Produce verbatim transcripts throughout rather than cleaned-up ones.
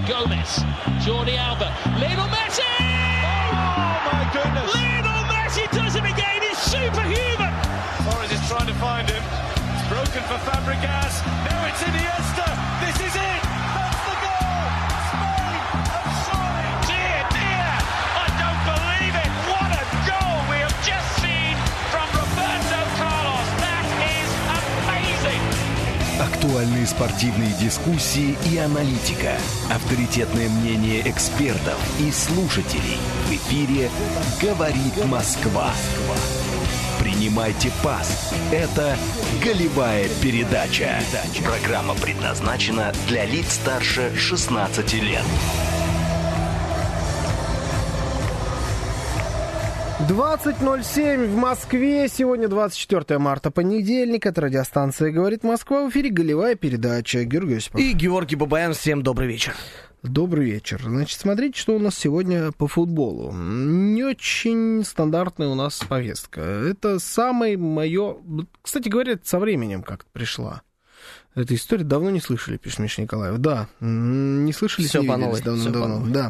Gomez, Jordi Alba, Lionel Messi! Oh my goodness! Lionel Messi does it again. He's superhuman. Torres is trying to find him. It's broken for Fabregas. Now it's Iniesta. This is it. That's the goal. Spain have soared. Dear, dear, I don't believe it. What a goal we have just seen from Roberto Carlos. That is amazing. Актуальные спортивные дискуссии и аналитика. Авторитетное мнение экспертов и слушателей. В эфире «Говорит Москва». Принимайте пас. Это «Голевая передача». Программа предназначена для лиц старше шестнадцати лет. двадцать ноль семь в Москве. Сегодня двадцать четвёртое марта, понедельник. Это радиостанция «Говорит Москва». В эфире «Голевая передача». Георгий Осипов. И Георгий Бабаян. Всем добрый вечер. Добрый вечер. Значит, смотрите, что у нас сегодня по футболу. Не очень стандартная у нас повестка. Это самое мое... Кстати говоря, это со временем как-то пришла. Эта история давно не слышали, пишет Миша Николаев. Да, не слышали, все не по виделись давно-давно. Да.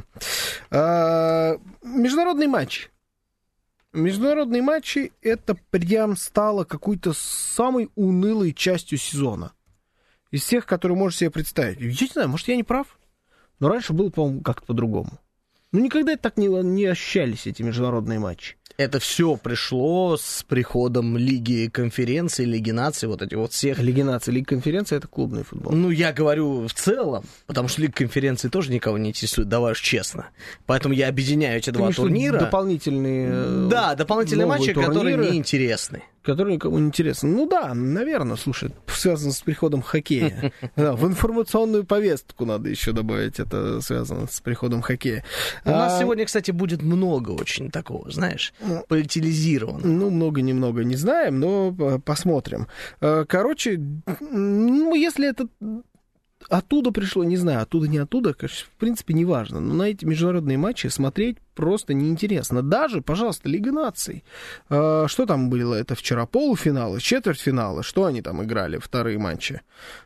А, международный матч. Международные матчи — это прям стало какой-то самой унылой частью сезона. Из всех, которые можешь себе представить. Я не знаю, может, я не прав? Но раньше было, по-моему, как-то по-другому. Ну, никогда так не, не ощущались эти международные матчи. Это все пришло с приходом Лиги конференций, Лиги наций, вот эти вот всех. Лиги наций, Лига конференций — это клубный футбол. Ну, я говорю в целом, потому что Лига конференций тоже никого не интересует, давай уж честно. Поэтому я объединяю эти Ты два турнира. Дополнительные... Да, дополнительные матчи, турниры, которые неинтересны. Которые никому не интересны. Ну да, наверное, слушай, связано с приходом хоккея. В информационную повестку надо еще добавить, это связано с приходом хоккея. У нас сегодня, кстати, будет много очень такого, знаешь, политизированного. Ну, много-немного не знаем, но посмотрим. Короче, ну, если это... Оттуда пришло, не знаю, оттуда, не оттуда, конечно, в принципе, не важно. Но на эти международные матчи смотреть просто неинтересно. Даже, пожалуйста, Лига наций. Э, что там было? Это вчера полуфиналы, четвертьфиналы. Что они там играли, вторые матчи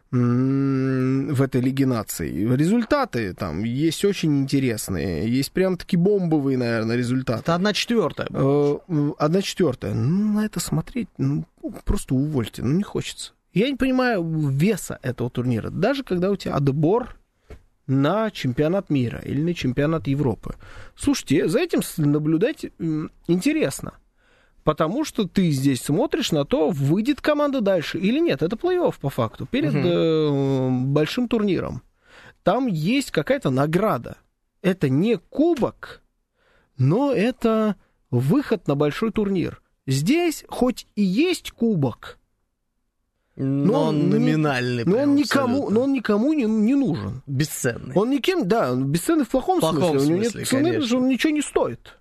м-м, в этой Лиге наций? Результаты там есть очень интересные. Есть прям-таки бомбовые, наверное, результаты. Это одна четвертая. Э, одна четвертая. Ну, на это смотреть, ну, просто увольте. Ну, не хочется. Я не понимаю веса этого турнира. Даже когда у тебя отбор на чемпионат мира или на чемпионат Европы. Слушайте, за этим наблюдать интересно. Потому что ты здесь смотришь на то, выйдет команда дальше или нет. Это плей-офф, по факту, перед угу. э, большим турниром. Там есть какая-то награда. Это не кубок, но это выход на большой турнир. Здесь хоть и есть кубок, но он номинальный. Но он никому, но он никому не, не нужен. Бесценный. Он никем, да, бесценный в плохом, в плохом смысле. смысле. У него нет цены, потому что он ничего не стоит.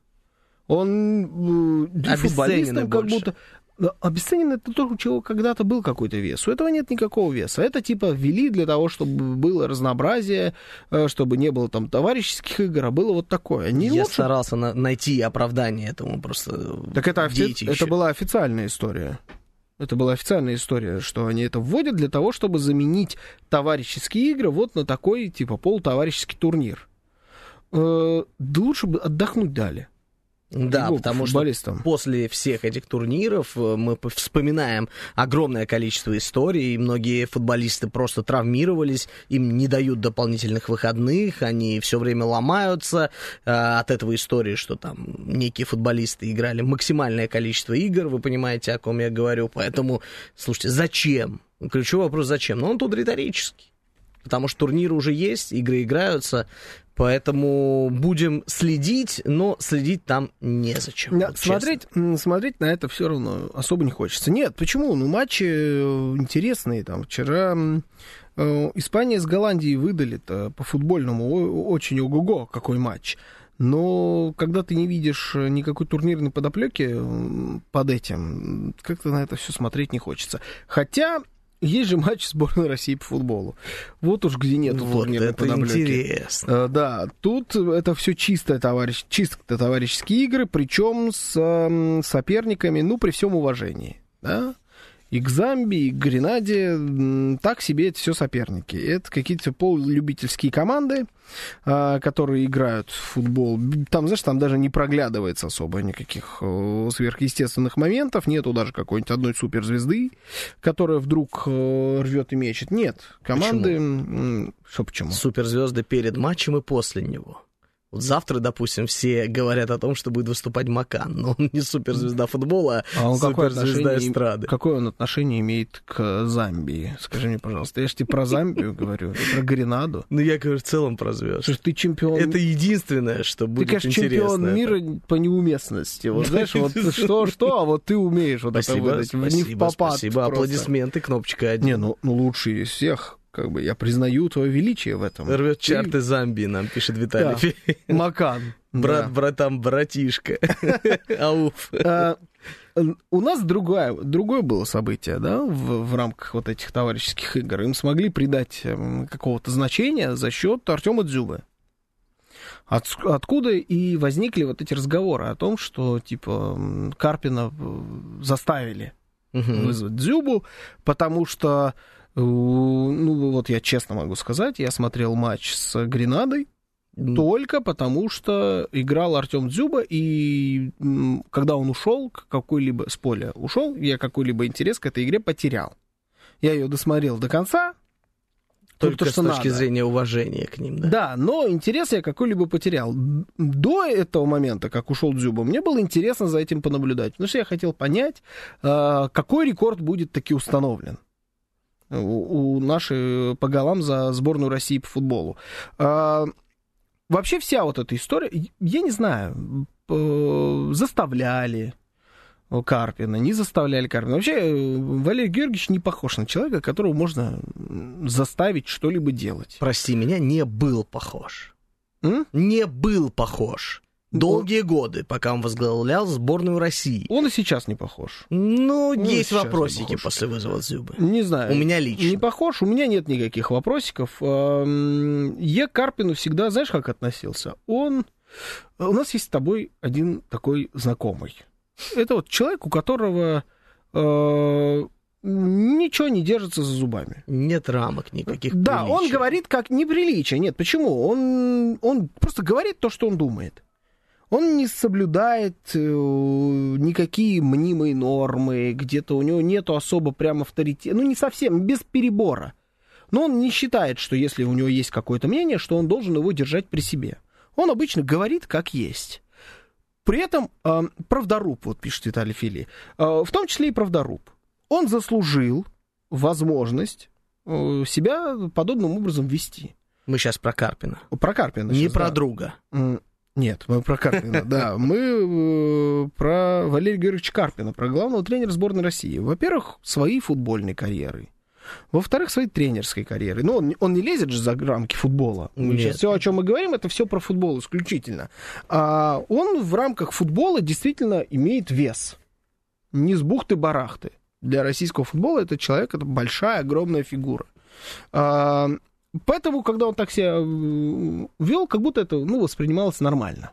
Он э, футболистом как будто... Обесценен это то, у чего когда-то был какой-то вес. У этого нет никакого веса. Это типа ввели для того, чтобы было разнообразие, чтобы не было там товарищеских игр, а было вот такое. Не Я лучше... старался на- найти оправдание этому просто. Так это, офи... это была официальная история. Это была официальная история, что они это вводят для того, чтобы заменить товарищеские игры вот на такой, типа, полутоварищеский турнир. Э, да лучше бы отдохнуть дали. Да, потому что после всех этих турниров мы вспоминаем огромное количество историй, и многие футболисты просто травмировались, им не дают дополнительных выходных, они все время ломаются от этого истории, что там некие футболисты играли максимальное количество игр, вы понимаете, о ком я говорю, поэтому, слушайте, зачем? Ключевой вопрос, зачем? Но он тут риторический, потому что турниры уже есть, игры играются. Поэтому будем следить, но следить там незачем. Да, вот смотреть, смотреть на это все равно особо не хочется. Нет, почему? Ну, матчи интересные. Там вчера э, Испания с Голландией выдали-то по футбольному очень ого-го какой матч. Но когда ты не видишь никакой турнирной подоплеки под этим, как-то на это все смотреть не хочется. Хотя... Есть же матч сборной России по футболу. Вот уж где нету вот турнирной подоплеки. Интересно. Uh, да, тут это все чистое товарищ, чисто товарищеские игры, причем с um, соперниками, ну, при всем уважении. Да? И к Замбии, и к Гренаде так себе это все соперники. Это какие-то полулюбительские команды, которые играют в футбол. Там, знаешь, там даже не проглядывается особо никаких сверхъестественных моментов. Нету даже какой-нибудь одной суперзвезды, которая вдруг рвет и мечет. Нет. Команды... Почему? Что почему? Суперзвезды перед матчем и после него. Вот завтра, допустим, все говорят о том, что будет выступать Макан, но он не суперзвезда футбола, а он суперзвезда эстрады. Какое он отношение имеет к Замбии? Скажи мне, пожалуйста. Я же тебе про Замбию говорю, про Гренаду. Ну, я говорю в целом про звезд. Что ты чемпион... Это единственное, что будет интересно. Ты, конечно, чемпион мира по неуместности. Вот знаешь, вот что-что, а вот ты умеешь вот это выдать. Не в попад. Спасибо, аплодисменты, кнопочка один. Не, ну лучший из всех. Как бы я признаю твое величие в этом. Рвет чарты Замбии, нам пишет Виталий. Да. Макан. Брат, да. братам, братишка. Ауф. У нас другое, другое было событие, да, в, в рамках вот этих товарищеских игр. Им смогли придать какого-то значения за счет Артема Дзюбы. От, откуда и возникли вот эти разговоры о том, что, типа, Карпина заставили угу. вызвать Дзюбу, потому что ну, вот я честно могу сказать, я смотрел матч с Гренадой mm. только потому, что играл Артем Дзюба, и когда он ушел, какой-либо с поля ушел, я какой-либо интерес к этой игре потерял. Я ее досмотрел до конца. Только то, с точки надо. зрения уважения к ним, да? Да, но интерес я какой-либо потерял. До этого момента, как ушел Дзюба, мне было интересно за этим понаблюдать, потому что я хотел понять, какой рекорд будет таки установлен у нашей по голам за сборную России по футболу. А, вообще вся вот эта история, я не знаю, заставляли Карпина, не заставляли Карпина. Вообще Валерий Георгиевич не похож на человека, которого можно заставить что-либо делать. Прости меня, не был похож. М? Не был похож. Долгие годы, пока он возглавлял сборную России. Он и сейчас не похож. Ну, он есть вопросики после вызова Дзюбы. Не знаю. У меня лично. Не похож, у меня нет никаких вопросиков. Я к Карпину всегда, знаешь, как относился? Он... У нас есть с тобой один такой знакомый. Это вот человек, у которого... ничего не держится за зубами. Нет рамок никаких. Да, приличий. Он говорит как неприличие. Нет, почему? Он, он просто говорит то, что он думает. Он не соблюдает э, никакие мнимые нормы, где-то у него нету особо прям авторитета, ну не совсем, без перебора. Но он не считает, что если у него есть какое-то мнение, что он должен его держать при себе. Он обычно говорит как есть. При этом э, правдоруб, вот пишет Виталий Фили, э, в том числе и правдоруб. Он заслужил возможность э, себя подобным образом вести. Мы сейчас про Карпина. Про Карпина. Не сейчас, про да. друга. Нет, мы про Карпина, да. Мы э, про Валерия Георгиевича Карпина, про главного тренера сборной России. Во-первых, своей футбольной карьеры. Во-вторых, своей тренерской карьеры. Ну, он, он не лезет же за рамки футбола. Сейчас все, о чем мы говорим, это все про футбол исключительно. А он в рамках футбола действительно имеет вес. Не с бухты-барахты. Для российского футбола этот человек, это большая, огромная фигура. А, поэтому, когда он так себя вел, как будто это, ну, воспринималось нормально.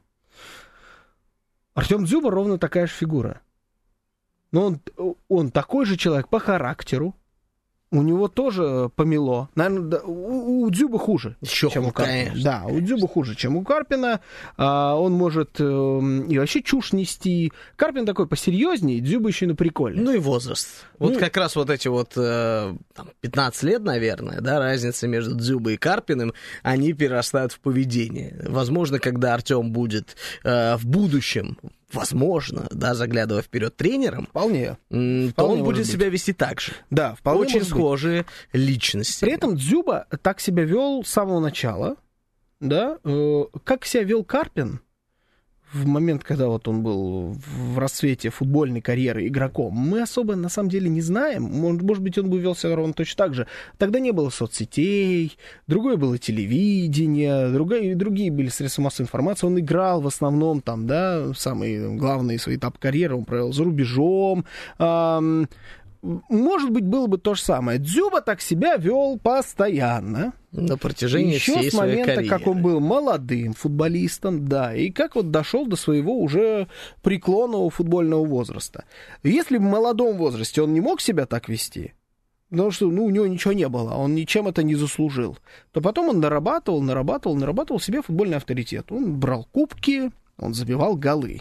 Артем Дзюба ровно такая же фигура. Но он, он такой же человек по характеру. У него тоже помело. Наверное, у, у Дзюбы хуже, Еще чем хуже, у Карпина. конечно. Да, у Дзюбы хуже, чем у Карпина. А, он может э, и вообще чушь нести. Карпин такой посерьезнее, Дзюба еще и на прикольный. Ну и возраст. Вот ну, как раз вот эти вот э, там, пятнадцать лет, наверное, да, разница между Дзюбой и Карпиным, они перерастают в поведение. Возможно, когда Артем будет э, в будущем, возможно, да, заглядывая вперед тренером, вполне, то вполне он будет быть. себя вести так же. Да, вполне очень схожие быть. личности. При этом Дзюба так себя вел с самого начала, да, э, как себя вел Карпин в момент, когда вот он был в расцвете футбольной карьеры игроком, мы особо на самом деле не знаем. Может, может быть, он бы вел себя ровно точно так же. Тогда не было соцсетей, другое было телевидение, другие, другие были средства массовой информации. Он играл в основном там, да, самые главные свои этапы карьеры он провел за рубежом. может быть, было бы то же самое. Дзюба так себя вел постоянно. На протяжении Еще всей с момента, своей карьеры. как он был молодым футболистом, да, и как вот дошел до своего уже преклонного футбольного возраста. Если в молодом возрасте он не мог себя так вести, потому что ну, у него ничего не было, он ничем это не заслужил, то потом он нарабатывал, нарабатывал, нарабатывал себе футбольный авторитет. Он брал кубки, он забивал голы.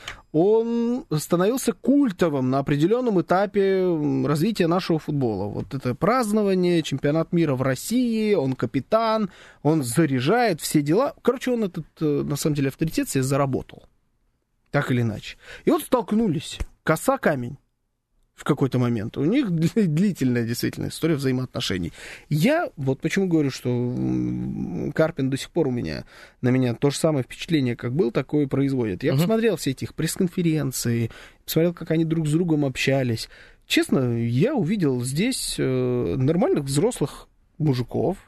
Он становился культовым на определенном этапе развития нашего футбола. Вот это празднование, чемпионат мира в России, он капитан, он заряжает все дела. Короче, он этот, на самом деле, авторитет себе заработал. Так или иначе. И вот столкнулись. Коса-камень. В какой-то момент. У них длительная действительно история взаимоотношений. Я вот почему говорю, что Карпин до сих пор у меня, на меня то же самое впечатление, как был, такое производит. Я uh-huh. посмотрел все эти их пресс-конференции, посмотрел, как они друг с другом общались. Честно, я увидел здесь нормальных взрослых мужиков,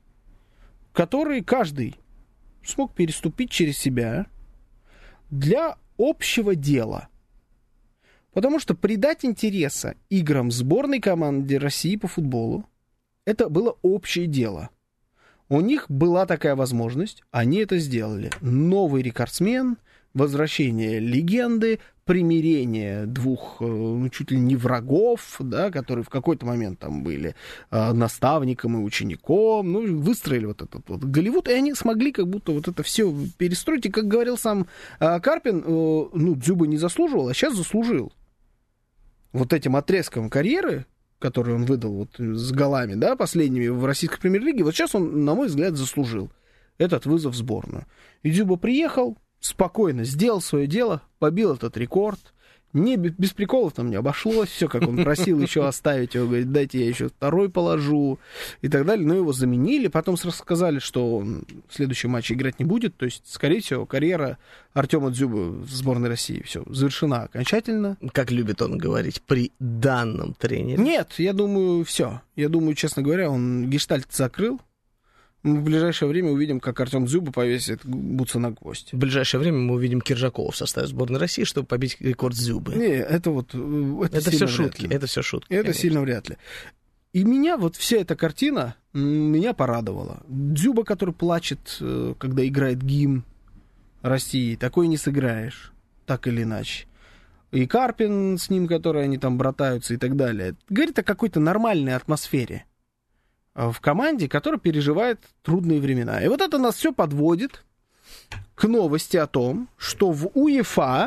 которые каждый смог переступить через себя для общего дела. Потому что придать интереса играм сборной команды России по футболу это было общее дело. У них была такая возможность, они это сделали. Новый рекордсмен, возвращение легенды, примирение двух, ну, чуть ли не врагов, да, которые в какой-то момент там были э, наставником и учеником, ну, выстроили вот этот вот Голливуд, и они смогли как будто вот это все перестроить. И, как говорил сам э, Карпин, э, ну, Дзюба не заслуживал, а сейчас заслужил. Вот этим отрезком карьеры, который он выдал вот с голами, да, последними в российской премьер-лиге, вот сейчас он, на мой взгляд, заслужил этот вызов в сборную. И Дзюба приехал, спокойно сделал свое дело, побил этот рекорд. Не, без приколов там не обошлось, все, как он просил еще оставить его, говорит, дайте я еще второй положу и так далее. Но его заменили, потом сказали, что он в следующем матче играть не будет, то есть, скорее всего, карьера Артема Дзюбы в сборной России все завершена окончательно. Как любит он говорить, при данном тренере. Нет, я думаю, все. Я думаю, честно говоря, он гештальт закрыл. Мы в ближайшее время увидим, как Артем Дзюба повесит бутсы на гвоздь. В ближайшее время мы увидим Киржакова в составе сборной России, чтобы побить рекорд Дзюбы. Не, это вот... Это, это все шутки, это все шутки. Это конечно. Сильно вряд ли. И меня вот вся эта картина меня порадовала. Дзюба, который плачет, когда играет гимн России, такой не сыграешь, так или иначе. И Карпин с ним, который они там братаются и так далее. Говорит о какой-то нормальной атмосфере в команде, которая переживает трудные времена. И вот это нас все подводит к новости о том, что в УЕФА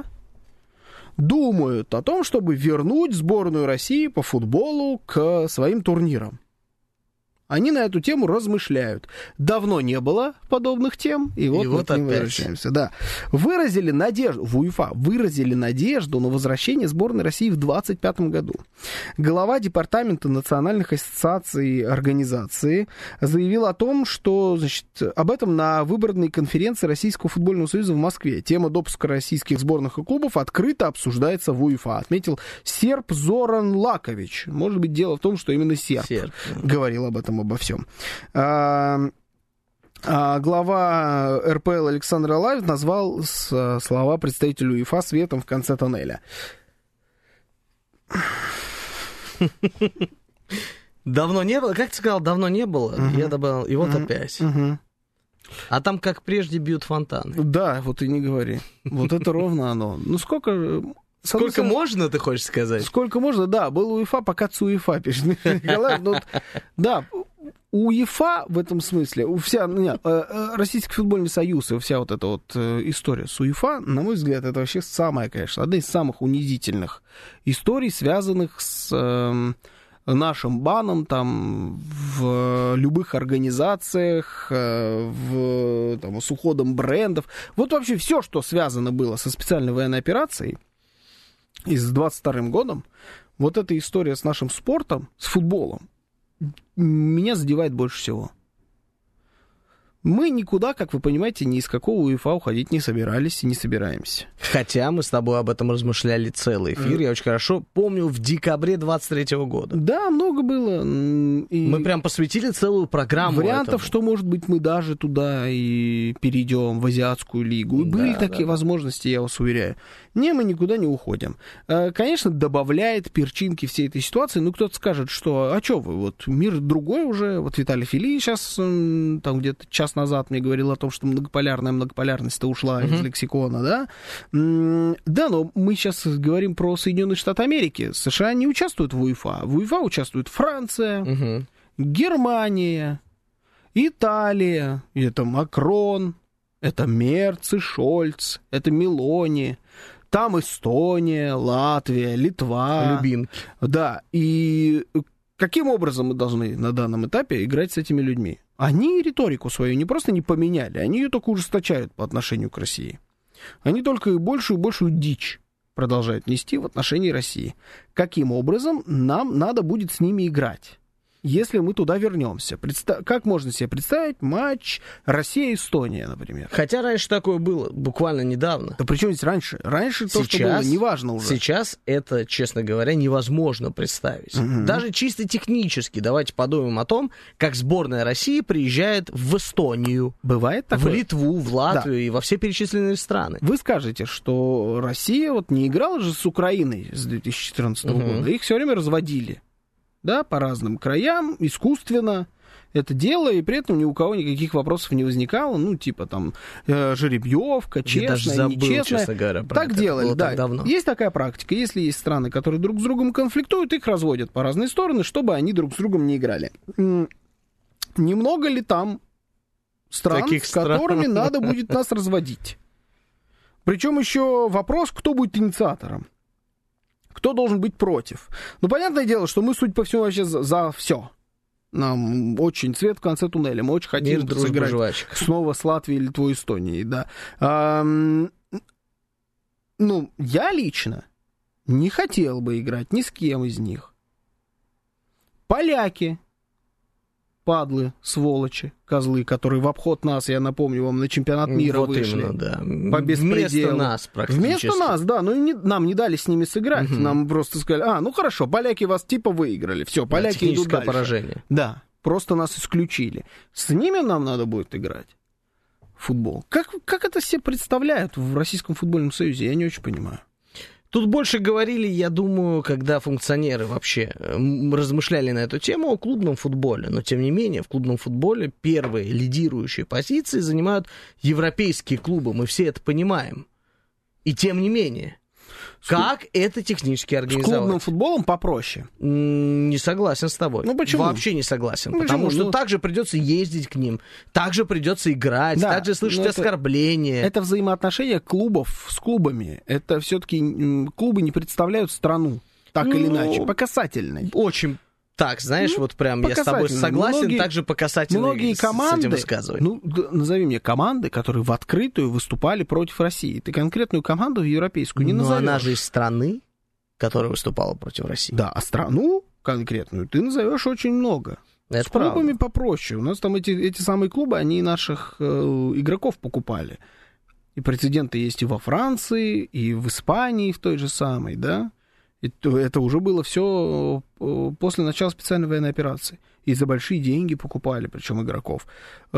думают о том, чтобы вернуть сборную России по футболу к своим турнирам. Они на эту тему размышляют. Давно не было подобных тем, и вот, и вот мы возвращаемся. Да. Выразили надежду, в УЕФА выразили надежду на возвращение сборной России в двадцать пятом году. Глава департамента национальных ассоциаций организации заявил о том, что, значит, об этом на выборной конференции Российского футбольного союза в Москве. Тема допуска российских сборных и клубов открыто обсуждается в УЕФА, отметил серб Зоран Лакович. Может быть, дело в том, что именно серб, серб. говорил об этом, обо всем. А, а глава эр пэ эл Александр Алаев назвал с, слова представителя УЕФА светом в конце тоннеля. Давно не было? Как ты сказал, давно не было? Uh-huh. Я добавил, и вот uh-huh. опять. Uh-huh. А там, как прежде, бьют фонтаны. Да, вот и не говори. Вот это ровно оно. Ну, сколько... Сколько самом... можно, ты хочешь сказать? Сколько можно, да. Был УЕФА, пока ЦУЕФА, пишет Николай. Ну, да, УЕФА в этом смысле, вся, нет, Российский футбольный союз и вся вот эта вот история с УЕФА, на мой взгляд, это вообще самая, конечно, одна из самых унизительных историй, связанных с э, нашим баном там в любых организациях, э, в, там, с уходом брендов. Вот вообще все, что связано было со специальной военной операцией, и с двадцать вторым годом, вот эта история с нашим спортом, с футболом, меня задевает больше всего. Мы никуда, как вы понимаете, ни из какого УЕФА уходить не собирались и не собираемся. Хотя мы с тобой об этом размышляли целый эфир. Mm. Я очень хорошо помню в декабре двадцать третьего года. Да, много было. И мы прям посвятили целую программу вариантов, этому. Что, может быть, мы даже туда и перейдем, в Азиатскую лигу. И да, были такие да. возможности, я вас уверяю. Не, мы никуда не уходим. Конечно, добавляет перчинки всей этой ситуации. Ну, кто-то скажет, что, а что вы, вот мир другой уже. Вот Виталий Фили сейчас там где-то час назад мне говорил о том, что многополярная многополярность-то ушла uh-huh. из лексикона, да? Да, но мы сейчас говорим про Соединенные Штаты Америки. США не участвуют в УЕФА. В УЕФА участвует Франция, uh-huh. Германия, Италия, это Макрон, это Мерц и Шольц, это Мелони. Там Эстония, Латвия, Литва. Любимки. Да, и каким образом мы должны на данном этапе играть с этими людьми? Они риторику свою не просто не поменяли, они ее только ужесточают по отношению к России. Они только и большую и большую дичь продолжают нести в отношении России. Каким образом нам надо будет с ними играть? Если мы туда вернемся. Представ... Как можно себе представить матч Россия-Эстония, например? Хотя раньше такое было, буквально недавно. Да при чем здесь раньше? Раньше то, сейчас, что было, неважно уже. Сейчас это, честно говоря, невозможно представить. Угу. Даже чисто технически. Давайте подумаем о том, как сборная России приезжает в Эстонию. Бывает такое? В Литву, в Латвию, да. и во все перечисленные страны. Вы скажете, что Россия вот не играла же с Украиной с две тысячи четырнадцатого угу. года. Их все время разводили. Да, по разным краям, искусственно это дело, и при этом ни у кого никаких вопросов не возникало, ну, типа там э, жеребьевка, честная, нечестная. Честно говоря, так это делали, да. Так давно. Есть такая практика, если есть страны, которые друг с другом конфликтуют, их разводят по разные стороны, чтобы они друг с другом не играли. Немного ли там стран, Таких с которыми стран. Надо будет нас разводить? Причем еще вопрос, кто будет инициатором. Кто должен быть против? Ну, понятное дело, что мы, судя по всему, вообще за, за все. Нам очень свет в конце туннеля. Мы очень хотим Мир, сыграть жвачек. снова с Латвией, Литвой, Эстонией. Да. А, ну, я лично не хотел бы играть ни с кем из них. Поляки. Падлы, сволочи, козлы, которые в обход нас, я напомню вам, на чемпионат мира вот вышли. Именно, да. По беспределу. Вместо нас практически. Вместо нас, да. Но не, нам не дали с ними сыграть. Угу. Нам просто сказали, а, ну хорошо, поляки вас типа выиграли. Все, поляки да, идут дальше. Поражение. Да, просто нас исключили. С ними нам надо будет играть в футбол. Как, как это все представляют в Российском футбольном союзе, я не очень понимаю. Тут больше говорили, я думаю, когда функционеры вообще размышляли на эту тему о клубном футболе. Но, тем не менее, в клубном футболе первые лидирующие позиции занимают европейские клубы. Мы все это понимаем. И тем не менее, как это технически организовать? С клубным футболом попроще. Не согласен с тобой. Ну почему? Вообще не согласен. Ну, потому почему? что ну... также придется ездить к ним, также придется играть, да, также слышать это, оскорбления. Это взаимоотношения клубов с клубами. Это все-таки клубы не представляют страну, так ну, или иначе, по касательной. Очень. Так, знаешь, ну, вот прям я с тобой согласен, многие, также по касательной многие команды, с этим высказывать. Ну, назови мне команды, которые в открытую выступали против России. Ты конкретную команду европейскую не Но назовешь. Но она же из страны, которая выступала против России. Да, а страну конкретную ты назовешь очень много. Это с клубами правда. Попроще. У нас там эти, эти самые клубы, они наших э, игроков покупали. И прецеденты есть и во Франции, и в Испании в той же самой, да. Это уже было все после начала специальной военной операции. И за большие деньги покупали, причем игроков.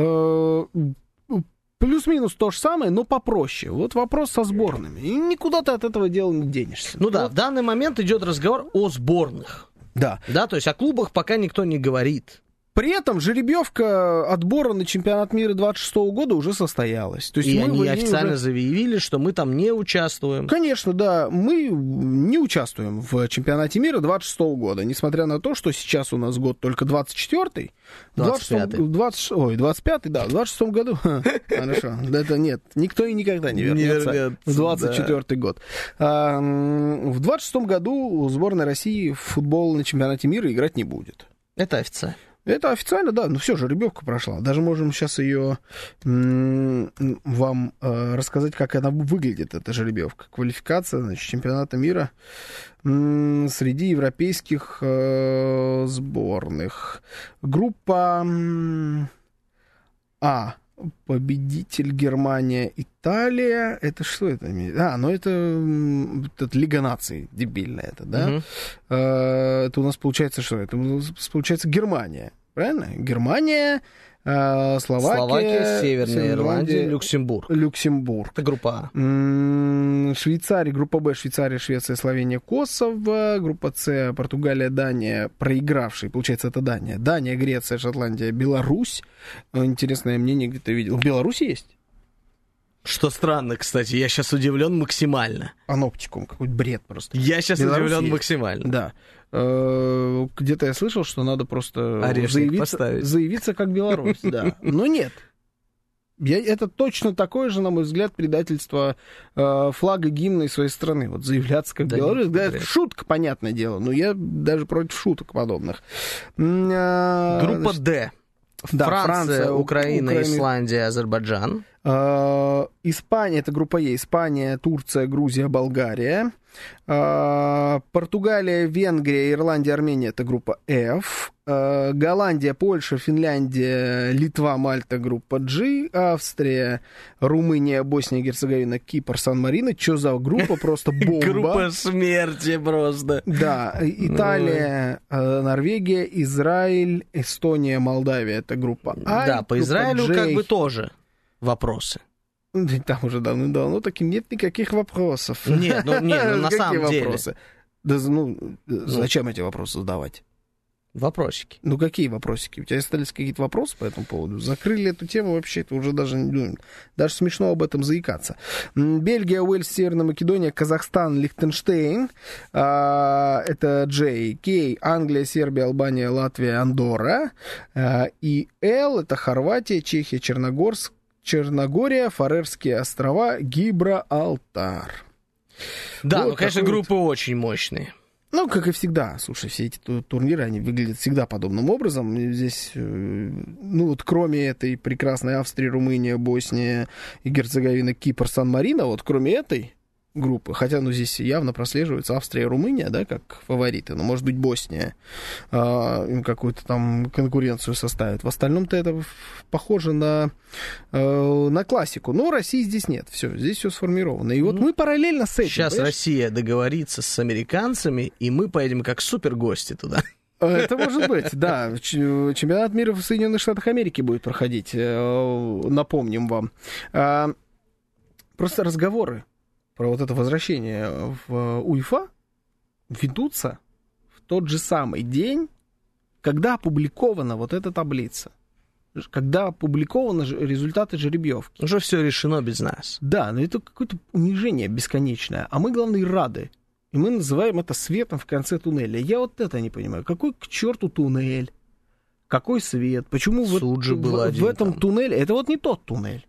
Плюс-минус то же самое, но попроще. Вот вопрос со сборными. И никуда ты от этого дела не денешься. Ну вот. да, в данный момент идет разговор о сборных. Да. Да, то есть о клубах пока никто не говорит. При этом жеребьевка отбора на чемпионат мира двадцать шестого года уже состоялась. То есть и мы они официально уже... заявили, что мы там не участвуем. Конечно, да. Мы не участвуем в чемпионате мира двадцать шестого года. Несмотря на то, что сейчас у нас год только двадцать четвёртый. двадцать пятый. двадцать, ой, двадцать пятый, да. В двадцать шестом году. Хорошо. Это нет. Никто и никогда не вернется в двадцать четвёртый год. В двадцать шестом году сборная России в футбол на чемпионате мира играть не будет. Это официально. Это официально, да, ну все, жеребьевка прошла. Даже можем сейчас ее м- вам э, рассказать, как она выглядит, эта жеребьевка. Квалификация, значит, чемпионата мира м- среди европейских э, сборных. Группа м- А. Победитель Германия, Италия. Это что это? А, ну это, это Лига наций, дебильная это, да? Угу. Это у нас получается что? Это у нас получается Германия, правильно? Германия, Словакия, Словакия, Северная Ирландия, Люксембург. Люксембург. Это группа А. Швейцария, группа Б, Швейцария, Швеция, Словения, Косово. Группа С, Португалия, Дания, проигравшие, получается, это Дания. Дания, Греция, Шотландия, Беларусь. Интересное мнение, где-то видел. В Беларуси есть? Что странно, кстати, я сейчас удивлен максимально. Паноптикум, какой-то бред просто. Я сейчас Беларусь удивлен есть. Максимально. Да. Где-то я слышал, что надо просто заявиться, заявиться как Беларусь, да. Но нет. Я, это точно такое же, на мой взгляд, предательство э, флага, гимна и своей страны. Вот заявляться как да Беларусь. Да, это шутка, понятное дело, но я даже против шуток подобных. А, Группа значит, Д. Да, Франция, Франция Украина, Украина, Исландия, Азербайджан. Э, Испания, это группа Е. Испания, Турция, Грузия, Болгария. Э, Португалия, Венгрия, Ирландия, Армения, это группа F. Э, Голландия, Польша, Финляндия, Литва, Мальта, группа G. Австрия, Румыния, Босния, Герцеговина, Кипр, Сан-Марино. Что за группа? Просто бомба. Группа смерти просто. Да. Италия, Норвегия, Израиль, Эстония, Молдавия, это группа А. Да, по Израилю как бы тоже вопросы. Там уже давно-давно таким нет никаких вопросов. Нет, ну, нет, ну на самом деле. Вопросы? Да, ну, зачем эти вопросы задавать? Вопросики. Ну, какие вопросики? У тебя остались какие-то вопросы по этому поводу? Закрыли эту тему вообще, это уже даже, ну, даже смешно об этом заикаться. Бельгия, Уэльс, Северная Македония, Казахстан, Лихтенштейн, а, это J, K, Англия, Сербия, Албания, Латвия, Андорра, а, и L, это Хорватия, Чехия, Черногорск, Черногория, Фарерские острова, Гибралтар. Да, вот ну, конечно, такой группы вот... очень мощные. Ну, как и всегда. Слушай, все эти турниры, они выглядят всегда подобным образом. Здесь, ну, вот кроме этой прекрасной Австрии, Румыния, Босния и Герцеговина, Кипр, Сан-Марино, вот кроме этой группы, хотя, ну, здесь явно прослеживается Австрия и Румыния, да, как фавориты, но, может быть, Босния а, им какую-то там конкуренцию составит. В остальном-то это похоже на, а, на классику. Но России здесь нет, все, здесь все сформировано. И вот ну, мы параллельно с этим... Сейчас понимаешь? Россия договорится с американцами, и мы поедем как супергости туда. Это может быть, да. Чемпионат мира в Соединенных Штатах Америки будет проходить, напомним вам. А, просто разговоры про вот это возвращение в УЕФА ведутся в тот же самый день, когда опубликована вот эта таблица. Когда опубликованы результаты жеребьевки. Уже все решено без нас. Да, но это какое-то унижение бесконечное. А мы, главное, рады. И мы называем это светом в конце туннеля. Я вот это не понимаю. Какой к черту туннель? Какой свет? Почему Суд вот же был в, один в этом там. туннеле? Это вот не тот туннель.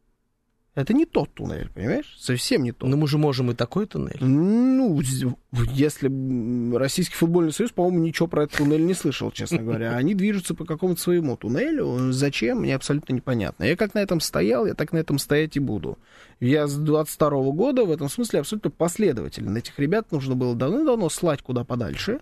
Это не тот туннель, понимаешь? Совсем не тот. Но мы же можем и такой туннель. Ну, если Российский футбольный союз, по-моему, ничего про этот туннель не слышал, честно говоря. Они движутся по какому-то своему туннелю. Зачем? Мне абсолютно непонятно. Я как на этом стоял, я так на этом стоять и буду. Я с двадцать второго года в этом смысле абсолютно последователен. Этих ребят нужно было давно-давно слать куда подальше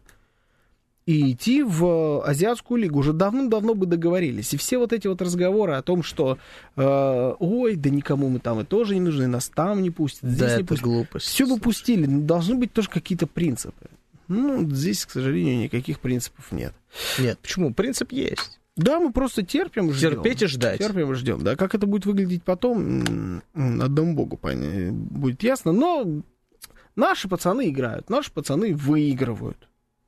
и идти в Азиатскую лигу. Уже давным-давно бы договорились. И все вот эти вот разговоры о том, что э, ой, да никому мы там и тоже не нужны, нас там не пустят, здесь да, не это пустят. Глупость. Все бы пустили, но должны быть тоже какие-то принципы. Ну, здесь, к сожалению, никаких принципов нет. Нет, почему? Принцип есть. Да, мы просто терпим и ждем. Терпеть и ждать. Терпим и ждем. Да, как это будет выглядеть потом, одному богу будет ясно. Но наши пацаны играют, наши пацаны выигрывают.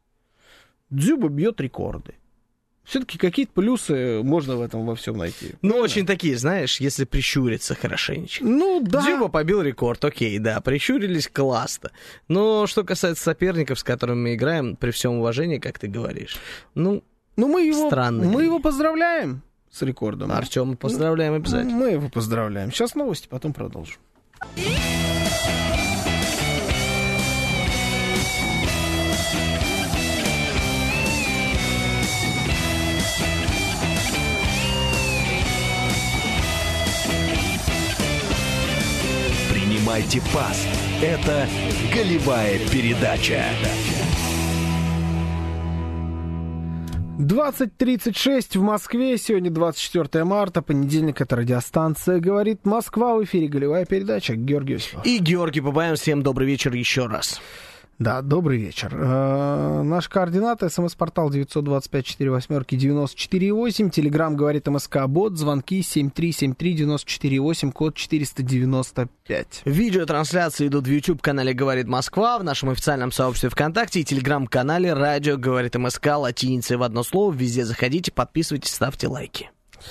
Дзюба бьет рекорды. Все-таки какие-то плюсы можно в этом во всем найти. Ну, правильно? Очень такие, знаешь, если прищуриться хорошенечко. Ну, да. Дзюба побил рекорд, окей, да, прищурились, классно. Но что касается соперников, с которыми мы играем, при всем уважении, как ты говоришь, ну, ну мы его, странно. Мы его поздравляем с рекордом. Артема поздравляем ну, обязательно. Мы его поздравляем. Сейчас новости, потом продолжим. Принимайте пас. Это голевая передача. двадцать тридцать шесть в Москве, сегодня двадцать четвёртое марта, понедельник, это радиостанция «Говорит Москва», в эфире голевая передача, Георгий Осипов. И Георгий Бабаян, всем добрый вечер еще раз. Да, добрый вечер. Э-э, наш координат, смс-портал девять два пять четыре восемь девяносто четыре восемь, телеграмм «Говорит МСК», бот, звонки семь три семь три девять четыре восемь, код четыреста девяносто пять. Видеотрансляции идут в YouTube-канале «Говорит Москва», в нашем официальном сообществе ВКонтакте и телеграм-канале «Радио Говорит МСК», латиницей в одно слово. Везде заходите, подписывайтесь, ставьте лайки.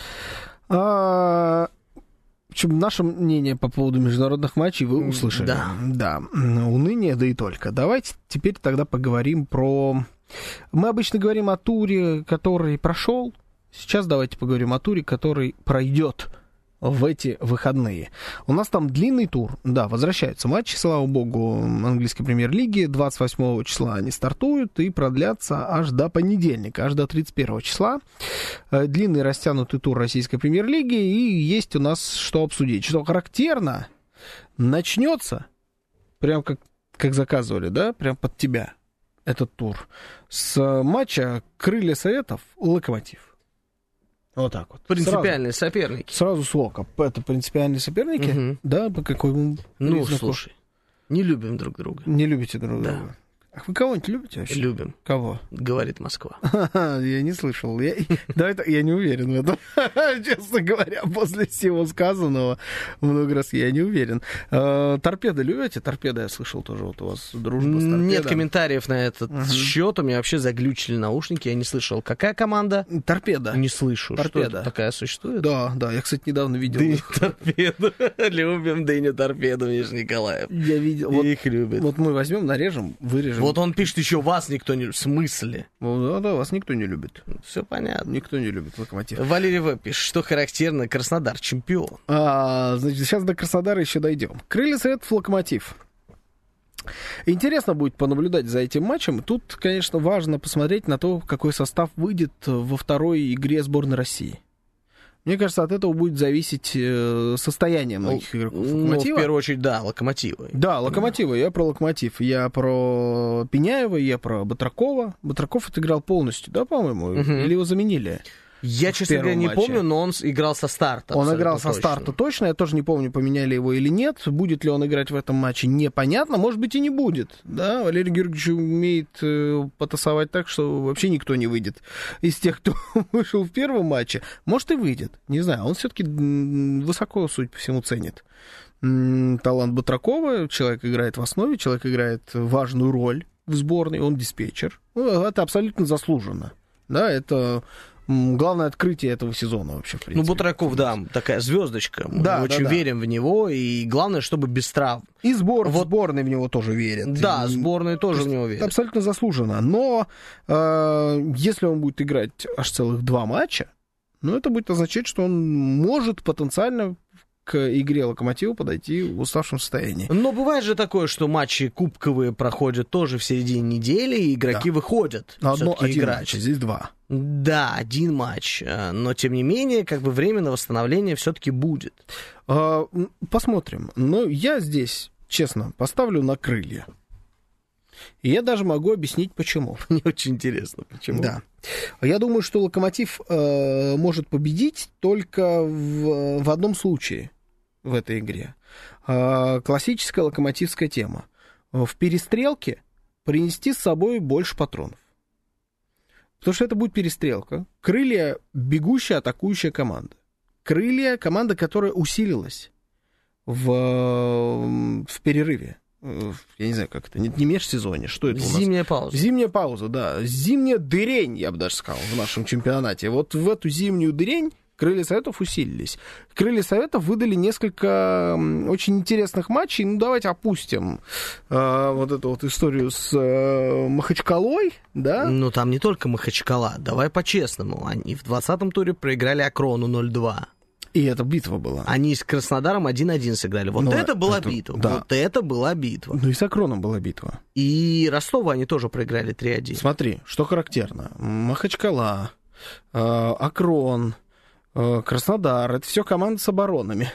А... В общем, наше мнение по поводу международных матчей вы услышали. Да. Да. Уныние, да и только. Давайте теперь тогда поговорим про... Мы обычно говорим о туре, который прошел. Сейчас давайте поговорим о туре, который пройдет в эти выходные. У нас там длинный тур. Да, возвращаются матчи, слава богу, английской премьер-лиги. двадцать восьмого числа они стартуют и продлятся аж до понедельника, аж до тридцать первого числа. Длинный растянутый тур российской премьер-лиги. И есть у нас что обсудить. Что характерно, начнется, прям как, как заказывали, да, прям под тебя этот тур, с матча «Крылья Советов» «Локомотив». Вот так вот. Принципиальные сразу, соперники. Сразу с лока. Это принципиальные соперники? Угу. Да, по какому Ну, признаку? слушай, не любим друг друга. Не любите друг Да. друга? А вы кого-нибудь любите вообще? Любим. Кого? Говорит Москва. Я не слышал. Я, да, это, я не уверен в этом. Честно говоря, после всего сказанного много раз я не уверен. А, торпеды любите? Торпеды я слышал тоже. Вот у вас дружба с торпедом. Нет комментариев на этот Угу. счет. У меня вообще заглючили наушники. Я не слышал. Какая команда? Торпеда. Не слышу. Торпеда. Что это такая существует? Да, да. Я, кстати, недавно видел Дыня их. торпеду. Любим Дыню торпеду, Миша Николаев. Я видел. Вот, Их любят. вот мы возьмем, нарежем, вырежем. Вот он пишет, еще вас никто не... В смысле? Ну, да, да, вас никто не любит. Все понятно. Никто не любит Локомотив. Валерий В. пишет, что характерно, Краснодар чемпион. А, значит, сейчас до Краснодара еще дойдем. Крылья Советов, Локомотив. Интересно будет понаблюдать за этим матчем. Тут, конечно, важно посмотреть на то, какой состав выйдет во второй игре сборной России. Мне кажется, от этого будет зависеть э, состояние многих игроков Ну, Локомотива. в первую очередь, да, Локомотива. Да, Локомотива. Я про Локомотив. Я про Пеняева, я про Батракова. Батраков отыграл полностью, да, по-моему? Угу. Или его заменили? Я, честно говоря, не матче. помню, но он играл со старта. Он играл со точно. старта точно. Я тоже не помню, поменяли его или нет. Будет ли он играть в этом матче, непонятно. Может быть, и не будет. Да, Валерий Георгиевич умеет э, потасовать так, что вообще никто не выйдет из тех, кто вышел в первом матче. Может, и выйдет. Не знаю. Он все-таки высоко, судя по всему, ценит м-м, талант Батракова. Человек играет в основе, человек играет важную роль в сборной. Он диспетчер. Ну, это абсолютно заслуженно. Да, это... Главное открытие этого сезона вообще, в принципе. Ну, Батраков, да, такая звездочка. Мы да, очень да, да. верим в него, и главное, чтобы без травм. И сбор, вот. сборной в него тоже верят. Да, и... сборная тоже в него верит. Абсолютно заслуженно. Но э, если он будет играть аж целых два матча, ну, это будет означать, что он может потенциально к игре Локомотива подойти в уставшем состоянии. Но бывает же такое, что матчи кубковые проходят тоже в середине недели, и игроки да. выходят на одно один играть. матч, здесь два. Да, один матч. Но, тем не менее, как бы время на восстановление все-таки будет. А, посмотрим. Но я здесь, честно, поставлю на крылья. И я даже могу объяснить, почему. Мне очень интересно, почему. Да. Я думаю, что Локомотив э, может победить только в, в одном случае в этой игре. Э, классическая локомотивская тема. В перестрелке принести с собой больше патронов. Потому что это будет перестрелка. Крылья — бегущая, атакующая команда. Крылья — команда, которая усилилась в, в перерыве. Я не знаю, как это, не, не межсезонье, что это у нас? Зимняя пауза. Зимняя пауза, да. Зимняя дырень, я бы даже сказал, в нашем чемпионате. Вот в эту зимнюю дырень Крылья Советов усилились. Крылья Советов выдали несколько очень интересных матчей. Ну, давайте опустим э, вот эту вот историю с э, Махачкалой, да? Ну, там не только Махачкала. Давай по-честному. Они в двадцатом туре проиграли Акрону ноль два. И эта битва была. Они с Краснодаром один один сыграли. Вот Но это была это, битва. Да. Вот это была битва. Ну и с Акроном была битва. И Ростова они тоже проиграли три один. Смотри, что характерно. Махачкала, э, Акрон, э, Краснодар — это все команды с оборонами.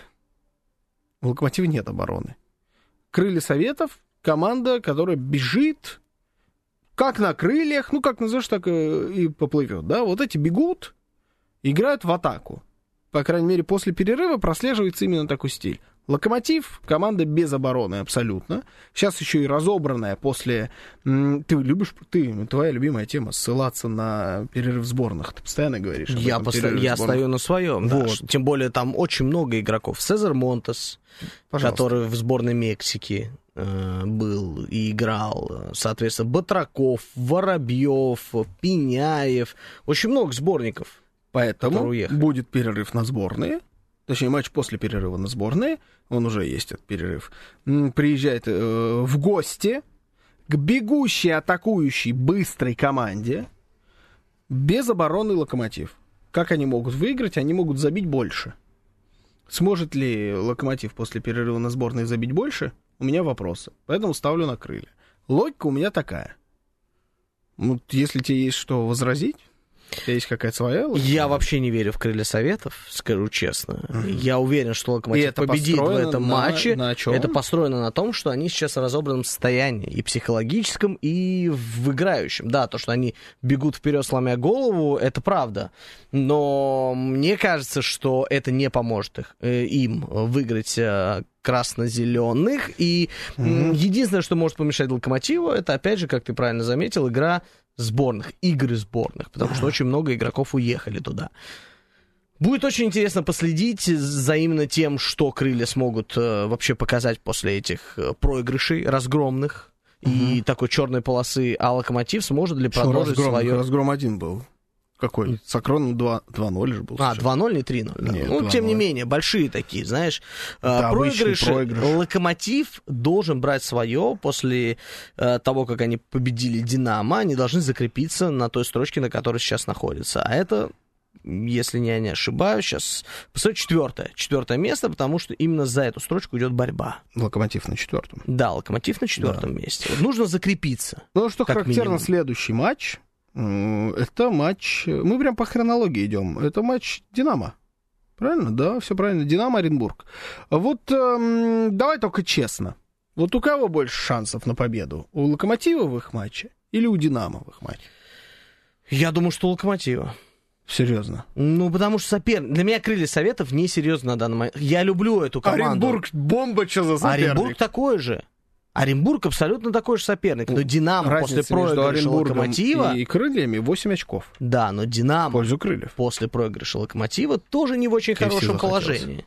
У Локомотива нет обороны. Крылья Советов — команда, которая бежит, как на крыльях, ну, как назовешь, так и поплывет, да, вот эти бегут, играют в атаку. По крайней мере, после перерыва прослеживается именно такой стиль. Локомотив — команда без обороны абсолютно. Сейчас еще и разобранная после... Ты любишь... Ты, твоя любимая тема — ссылаться на перерыв сборных. Ты постоянно говоришь об Я, этом, поsto... я стою на своем. Вот. Да. Тем более там очень много игроков. Сезар Монтес, пожалуйста, который в сборной Мексики э, был и играл. Соответственно, Батраков, Воробьев, Пеняев. Очень много сборников. Поэтому будет перерыв на сборные. Точнее, матч после перерыва на сборные. Он уже есть, этот перерыв. Приезжает э, в гости к бегущей, атакующей, быстрой команде. Без обороны Локомотив. Как они могут выиграть? Они могут забить больше. Сможет ли Локомотив после перерыва на сборные забить больше? У меня вопросы. Поэтому ставлю на крылья. Логика у меня такая. Ну, если тебе есть что возразить... У тебя есть какая-то своя логика? Я вообще не верю в крылья Советов, скажу честно. Mm-hmm. Я уверен, что Локомотив победит в этом на, матче. На чем? Это построено на том, что они сейчас в разобранном состоянии. И психологическом, и в играющем. Да, то, что они бегут вперед, сломя голову, это правда. Но мне кажется, что это не поможет их, э, им выиграть э, красно-зеленых. И mm-hmm. единственное, что может помешать Локомотиву, это, опять же, как ты правильно заметил, игра сборных, игры сборных, потому что очень много игроков уехали туда. Будет очень интересно последить за именно тем, что крылья смогут э, вообще показать после этих э, проигрышей разгромных угу. и такой черной полосы, а Локомотив сможет ли продолжить разгром, свое... Разгром один был. Какой? С Акроном два ноль же был. А, два ноль, не три ноль. Да. Нет, ну, тем не менее, большие такие, знаешь. Да, проигрыши. проигрыш. Локомотив должен брать свое после э, того, как они победили Динамо. Они должны закрепиться на той строчке, на которой сейчас находятся. А это, если я не ошибаюсь, сейчас посмотрите, четвертое. Четвертое место, потому что именно за эту строчку идет борьба. Локомотив на четвертом. Да, Локомотив на четвертом да. месте. Вот нужно закрепиться. Ну, что характерно, минимум. Следующий матч. Это матч... Мы прям по хронологии идем. Это матч Динамо. Правильно? Да, все правильно. Динамо, Оренбург. Вот эм, давай только честно. Вот у кого больше шансов на победу? У Локомотива в их матче или у Динамо в их матче? Я думаю, что у Локомотива. Серьезно? Ну, потому что соперник... Для меня крылья Советов не серьезно на данный момент. Я люблю эту команду. Оренбург бомба, что за соперник? Оренбург такой же. Оренбург абсолютно такой же соперник. Но Динамо разница после проигрыша Локомотива... и крыльями восемь очков. Да, но Динамо в пользу крыльев. После проигрыша Локомотива тоже не в очень Ты хорошем положении.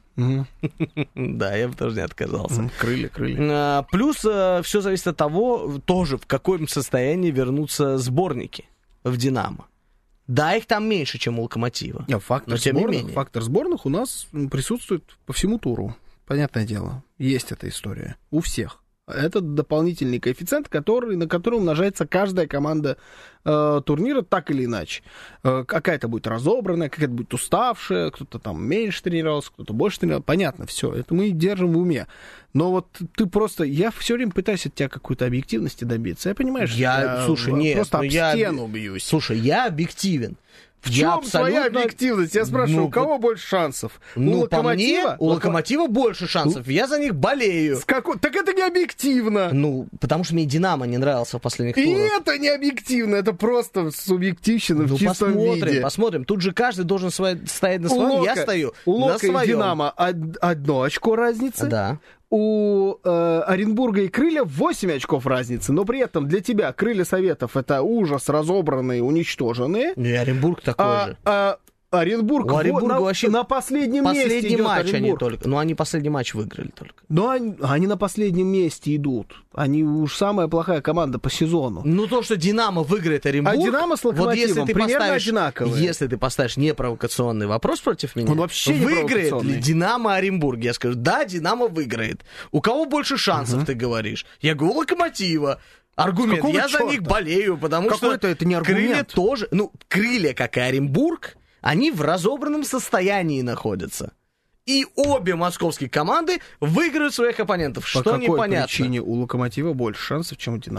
Да, я бы тоже не отказался. Крылья, крылья. Плюс все зависит от того, тоже в каком состоянии вернутся сборники в Динамо. Да, их там меньше, чем у Локомотива. Нет, фактор, но тем сборных, не менее. Фактор сборных у нас присутствует по всему туру. Понятное дело. Есть эта история. У всех. Это дополнительный коэффициент, который, на который умножается каждая команда э, турнира так или иначе. Э, какая-то будет разобранная, какая-то будет уставшая, кто-то там меньше тренировался, кто-то больше тренировался. Понятно, все. Это мы держим в уме. Но вот ты просто... Я все время пытаюсь от тебя какой-то объективности добиться. Я понимаю, что я, я слушай, нет, просто об я, стену бьюсь. Слушай, я объективен. В чем абсолютно... твоя объективность? Я спрашиваю, ну, у кого больше шансов? Ну, у Локомотива? Мне, у Локомотива больше шансов. Я за них болею. С какой... Так это не объективно. Ну, потому что мне Динамо не нравился в последних И турах. И это не объективно, это просто субъективщина ну, в чистом посмотрим, виде. Посмотрим, тут же каждый должен свой... стоять на своем, Лока... я стою у на Лока своем. И Динамо одно очко разницы. Да. У э, Оренбурга и Крылья восемь очков разницы, но при этом для тебя Крылья Советов — это ужас, разобранные, уничтоженные. И Оренбург такой а, же. А, Оренбург, у Оренбурга на, вообще на последнем последний месте идет матч Оренбург. Они только. Ну, они последний матч выиграли только. Но они, они на последнем месте идут. Они уж самая плохая команда по сезону. Ну, то, что Динамо выиграет Оренбург... А Динамо с Локомотивом вот если ты примерно поставишь, одинаковые. Если ты поставишь непровокационный вопрос против меня... Он вообще не выиграет ли Динамо Оренбург? Я скажу, да, Динамо выиграет. У кого больше шансов, угу. ты говоришь? Я говорю, Локомотива. Аргумент, Какого я черта? За них болею, потому Какой что это не аргумент? Крылья тоже... Ну, Крылья, как и Оренбург, они в разобранном состоянии находятся. И обе московские команды выиграют своих оппонентов. По что какой непонятно. причине у Локомотива больше шансов, чем у Динамо?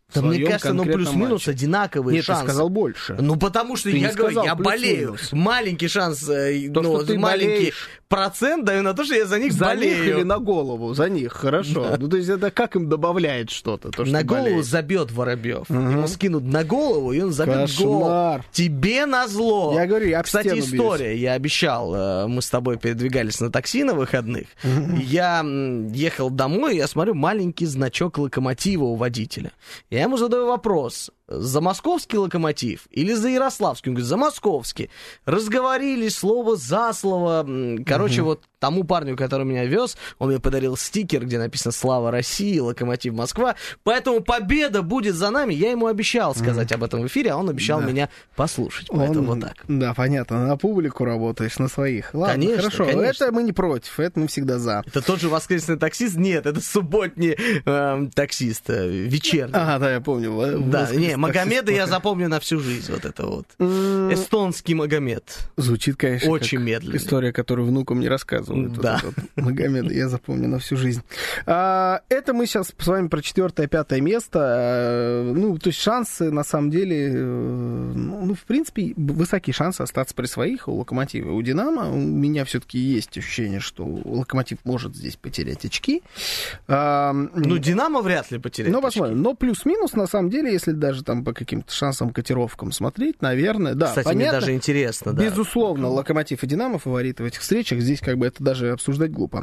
Да мне кажется, ну плюс-минус матче. Одинаковые Нет, шансы. Нет, ты сказал больше. Ну потому что ты я говорю, я болею. Минус. Маленький шанс, то, ну, ты маленький болеешь. процент даю на то, что я за них за болею. За них или на голову? За них, хорошо. Да. Ну то есть это как им добавляет что-то? То, что на голову болеешь. забьет Воробьев. Угу. Ему скинут на голову, и он забьет Кошмар. гол. Тебе назло. Я говорю, я Кстати, история. Бьюсь. Я обещал, мы с тобой передвигались на такси на выходных. Угу. Я ехал домой, я смотрю маленький значок Локомотива у водителя. Я ему задаю вопрос. За московский Локомотив или за Ярославский? Он говорит, за московский. Разговорились слово за слово. Короче, угу. вот тому парню, который меня вез, он мне подарил стикер, где написано «Слава России, Локомотив Москва». Поэтому победа будет за нами. Я ему обещал сказать угу. об этом в эфире, а он обещал да. меня послушать. Поэтому он, вот так. Да, понятно. На публику работаешь, на своих. Ладно, конечно, хорошо. Конечно. Это мы не против, это мы всегда за. Это тот же воскресный таксист? Нет, это субботний э, таксист, э, вечерний. Ага, да, я помню. Да, не, Магомеда я запомню на всю жизнь, вот это вот. Эстонский Магомед. Звучит, конечно, очень медленно. История, которую внукам не рассказывают. Да. Вот вот. Магомеда я запомню на всю жизнь. А, это мы сейчас с вами про четвертое, пятое место. А, ну, то есть шансы, на самом деле, ну, в принципе, высокие шансы остаться при своих у Локомотива. У Динамо у меня все-таки есть ощущение, что Локомотив может здесь потерять очки. А, ну, Динамо вряд ли потеряет но, очки. Но плюс-минус, на самом деле, если даже там по каким-то шансам, котировкам смотреть, наверное, да, кстати, понятно. мне даже интересно, да. Безусловно, Локомотив и Динамо фавориты в этих встречах. Здесь как бы это даже обсуждать глупо.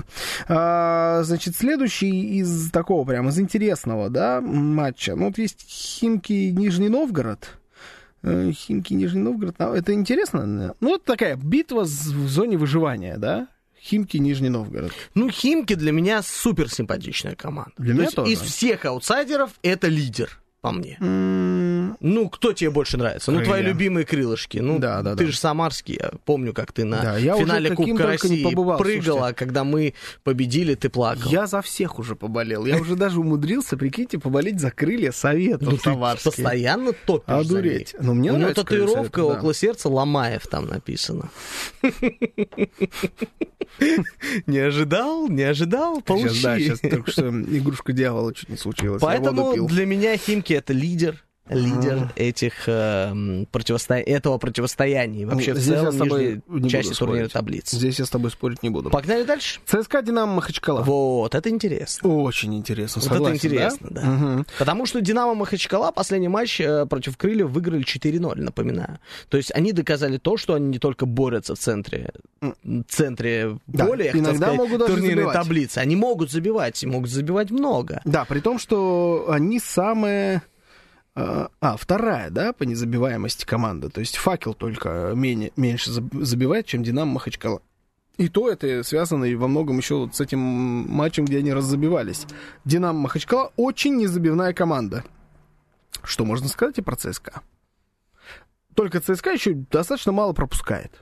А, значит, следующий из такого прям, из интересного, да, матча. Ну, вот есть Химки Нижний Новгород. Химки Нижний Новгород. Это интересно? Ну, это такая битва в зоне выживания, да? Химки Нижний Новгород. Ну, Химки для меня супер симпатичная команда. Для меня То есть тоже. Из всех аутсайдеров это лидер. По мне. Mm. Ну, кто тебе больше нравится? Крылья. Ну, твои любимые крылышки. Ну, да, да, ты да. же самарский. Я помню, как ты на да, я финале Кубка России побывал, прыгала, слушайте. когда мы победили, ты плакал. Я за всех уже поболел. Я уже даже умудрился, прикиньте, поболеть за крылья Советов ну, самарские. Ты постоянно топишь. Одуреть. За ну, мне У него нравится татуировка Советов, около да. сердца Ломаев там написано. Не ожидал? Не ожидал? Получи. Сейчас, да, сейчас только что игрушка дьявола чуть не случилась. Поэтому для меня Химки это лидер. Лидер mm. этих э, противосто... этого противостояния. И вообще, ну, в целом, нижней части турнира таблицы. Здесь я с тобой спорить не буду. Погнали дальше. ЦСКА Динамо Махачкала. Вот, это интересно. Очень интересно, вот согласен, это интересно, да. да? Угу. Потому что Динамо Махачкала последний матч э, против Крыльев выиграли четыре ноль, напоминаю. То есть они доказали то, что они не только борются в центре, в центре да, поля, иногда сказать, могут даже турнирной забивать. таблицы. Они могут забивать, и могут забивать много. Да, при том, что они самые... А, вторая, да, по незабиваемости команда. То есть Факел только менее, меньше забивает, чем Динамо Махачкала. И то это связано и во многом еще вот с этим матчем, где они раззабивались. Динамо Махачкала очень незабивная команда. Что можно сказать и про ЦСКА. Только ЦСКА еще достаточно мало пропускает.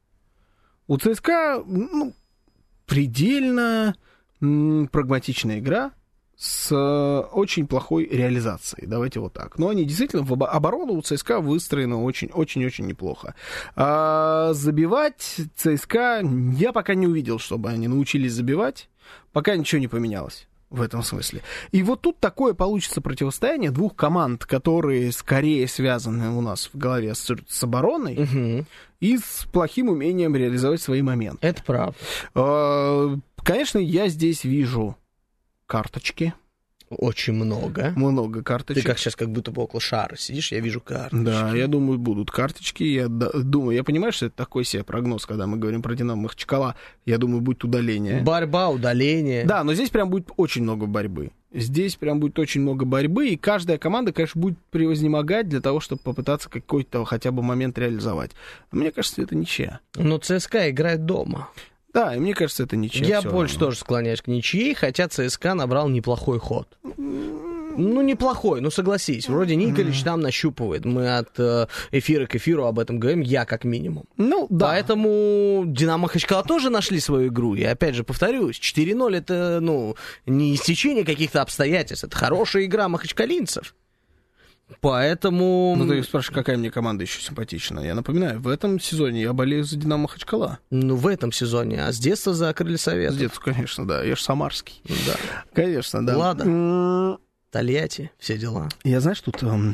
У ЦСКА ну, предельно м, прагматичная игра с очень плохой реализацией, давайте вот так. Но они действительно, в оборону у ЦСКА выстроена очень-очень-очень неплохо. А забивать ЦСКА я пока не увидел, чтобы они научились забивать, пока ничего не поменялось в этом смысле. И вот тут такое получится противостояние двух команд, которые скорее связаны у нас в голове с, с обороной угу. и с плохим умением реализовать свои моменты. Это правда. А, конечно, я здесь вижу карточки. Очень много. Много карточек. Ты как сейчас как будто бы около шара сидишь, я вижу карточки. Да, я думаю, будут карточки. Я думаю, я понимаю, что это такой себе прогноз, когда мы говорим про Динамо Махачкала. Я думаю, будет удаление. Борьба, удаление. Да, но здесь прям будет очень много борьбы. Здесь прям будет очень много борьбы, и каждая команда, конечно, будет превознемогать для того, чтобы попытаться какой-то хотя бы момент реализовать. Мне кажется, это ничья. Но ЦСКА играет дома. Да, и мне кажется, это ничья. Я больше равно. тоже склоняюсь к ничьей, хотя ЦСКА набрал неплохой ход. Ну, неплохой, ну согласись. Вроде Николич там нащупывает. Мы от э, эфира к эфиру об этом говорим, я как минимум. Ну, да. Поэтому Динамо Махачкала тоже нашли свою игру. И опять же повторюсь, четыре ноль это, ну, не истечение каких-то обстоятельств. Это хорошая игра махачкалинцев. Поэтому... Ну, ты спрашиваешь, какая мне команда еще симпатична. Я напоминаю, в этом сезоне я болею за Динамо Махачкала. Ну, в этом сезоне. А с детства за Крылья Советов. С детства, конечно, да. Я же самарский. Да. Конечно, да. Ладно. Тольятти, все дела. Я, знаешь, тут... Э,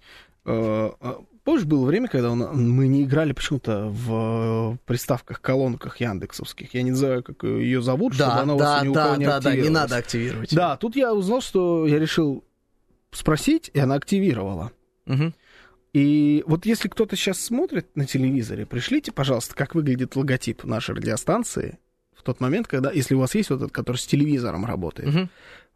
э, Помнишь, было время, когда он, мы не играли почему-то в приставках, колонках яндексовских. Я не знаю, как ее зовут, да, чтобы она да, у вас ни у да, кого не да, активировалась. Да, не надо активировать. Да, тут я узнал, что я решил спросить, и она активировала. Угу. И вот если кто-то сейчас смотрит на телевизоре, пришлите, пожалуйста, как выглядит логотип нашей радиостанции в тот момент, когда, если у вас есть вот этот, который с телевизором работает. Угу.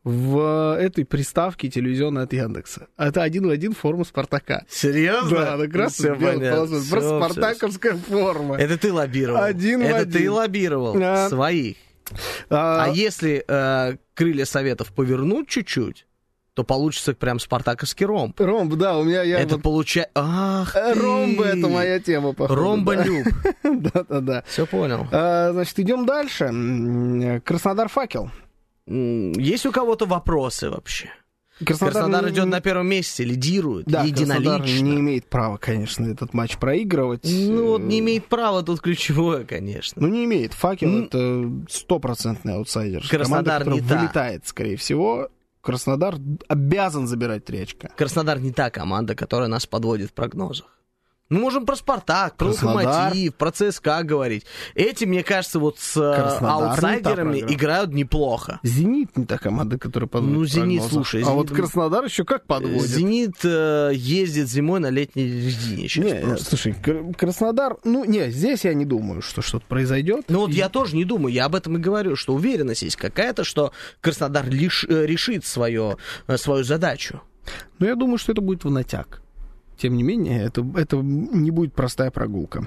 В этой приставке телевизионной от Яндекса. Это один в один форма Спартака. Серьезно? Да, она красная, белая полоса. Просто все, спартаковская все. Форма. Это ты лоббировал. Один Это в один. ты лоббировал а... своих. А, а если э, крылья Советов повернуть чуть-чуть, то получится прям спартаковский ромб. Ромб, да, у меня... Я это вот... получается... Ах ты! Ромбы — это моя тема, походу. Ромболюб. Да-да-да. Все понял. А, значит, идем дальше. Краснодар-Факел. Есть у кого-то вопросы вообще? Краснодар, Краснодар не... идет на первом месте, лидирует, да, единолично. Краснодар не имеет права, конечно, этот матч проигрывать. Ну, вот не имеет права, тут ключевое, конечно. Ну, не имеет. Факел ну, это стопроцентный аутсайдер. Краснодар команда, не вылетает, та. скорее всего. Краснодар обязан забирать три очка. Краснодар не та команда, которая нас подводит в прогнозах. Мы можем про «Спартак», про «Локомотив», про ЦСКА говорить. Эти, мне кажется, вот с Краснодар аутсайдерами играют неплохо. «Зенит» не та команда, которая подводит Ну, «Зенит», прогнозах. слушай. А «Зенит», вот Краснодар еще как подводит? «Зенит» э, ездит зимой на летней резине сейчас не, просто. Слушай, Краснодар... Ну, не, здесь я не думаю, что что-то произойдет. Ну, вот и... я тоже не думаю. Я об этом и говорю, что уверенность есть какая-то, что Краснодар лиш... решит свое, свою задачу. Ну, я думаю, что это будет в натяг. Тем не менее, это, это не будет простая прогулка.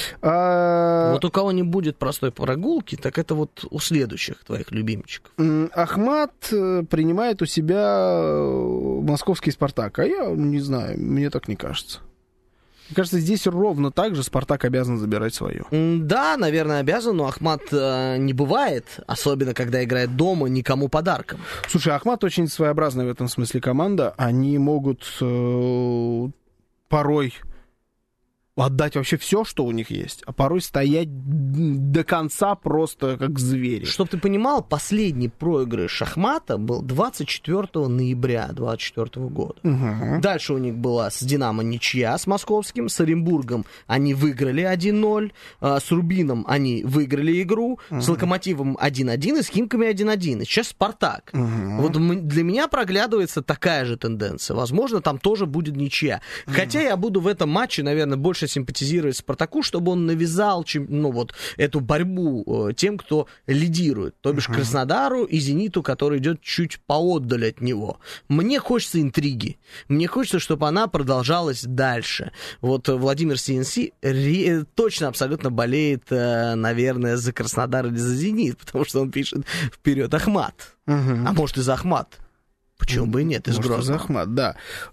А... Вот у кого не будет простой прогулки, так это вот у следующих твоих любимчиков. Ахмат принимает у себя московский «Спартак», а я не знаю, мне так не кажется. Мне кажется, здесь ровно так же «Спартак» обязан забирать свое. Да, наверное, обязан, но Ахмат э, не бывает, особенно когда играет дома, никому подарком. Слушай, Ахмат очень своеобразная в этом смысле команда. Они могут... Э... порой отдать вообще все, что у них есть, а порой стоять до конца просто как звери. Чтоб ты понимал, последний проигрыш Ахмата был двадцать четвёртого ноября двадцать четвёртого года. Угу. Дальше у них была с «Динамо» ничья с московским, с Оренбургом они выиграли один ноль, с Рубином они выиграли игру, угу. с Локомотивом один один и с Химками один один. И сейчас «Спартак». Угу. Вот для меня проглядывается такая же тенденция. Возможно, там тоже будет ничья. Угу. Хотя я буду в этом матче, наверное, больше симпатизировать «Спартаку», чтобы он навязал ну, вот, эту борьбу э, тем, кто лидирует, то бишь uh-huh. Краснодару и «Зениту», который идет чуть поотдаль от него. Мне хочется интриги. Мне хочется, чтобы она продолжалась дальше. Вот Владимир Си Эн Си ре- точно абсолютно болеет, э, наверное, за Краснодар или за «Зенит», потому что он пишет «Вперед, Ахмат». Uh-huh. А может, и за Ахмат. Почему бы и нет, из Грозного. За Ахмат, да.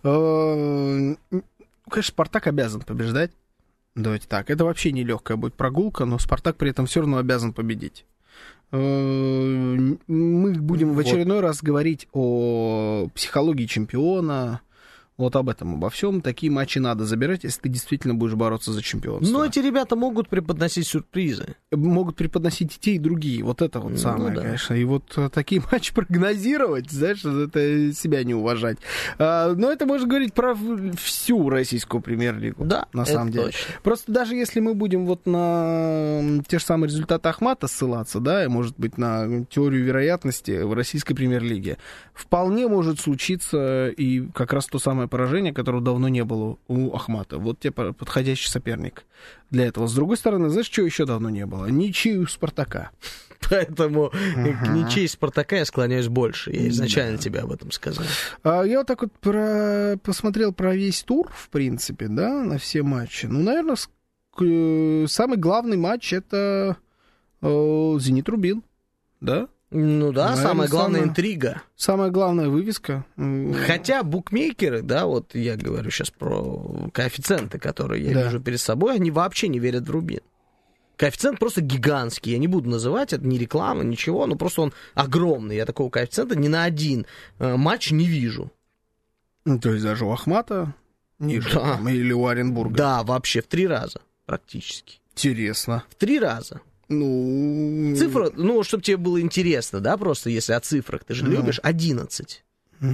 Конечно, «Спартак» обязан побеждать. Давайте так. Это вообще нелегкая будет прогулка, но «Спартак» при этом все равно обязан победить. Мы будем в очередной раз говорить о психологии чемпиона, вот об этом, обо всем. Такие матчи надо забирать, если ты действительно будешь бороться за чемпионство. Но эти ребята могут преподносить сюрпризы. Могут преподносить и те, и другие. Вот это вот ну, самое, да. конечно. И вот такие матчи прогнозировать, знаешь, это себя не уважать. А, но это можно говорить про всю российскую премьер-лигу. Да, на самом деле. Точно. Просто даже если мы будем вот на те же самые результаты Ахмата ссылаться, да, и, может быть, на теорию вероятности в российской премьер-лиге, вполне может случиться и как раз то самое поражение, которого давно не было у Ахмата. Вот тебе подходящий соперник для этого. С другой стороны, знаешь, что еще давно не было? Ничьи у «Спартака». Поэтому uh-huh. к ничьей «Спартака» я склоняюсь больше. Я изначально да. тебе об этом сказал. А, я вот так вот про... посмотрел про весь тур, в принципе, да, на все матчи. Ну, наверное, ск... самый главный матч — это э, «Зенит-Рубин», да? Ну да, наверное, самая главная самая, интрига. Самая главная вывеска. Хотя букмекеры, да, вот я говорю сейчас про коэффициенты, которые я да. вижу перед собой, они вообще не верят в «Рубин». Коэффициент просто гигантский. Я не буду называть, это не реклама, ничего, но просто он огромный. Я такого коэффициента ни на один э, матч не вижу. Ну, то есть даже у Ахмата ниже, да. там, или у Оренбурга? Да, вообще в три раза практически. Интересно. В три раза. Ну... Цифра, ну, чтобы тебе было интересно, да, просто если о цифрах, ты же uh-huh. любишь, одиннадцать. Uh-huh.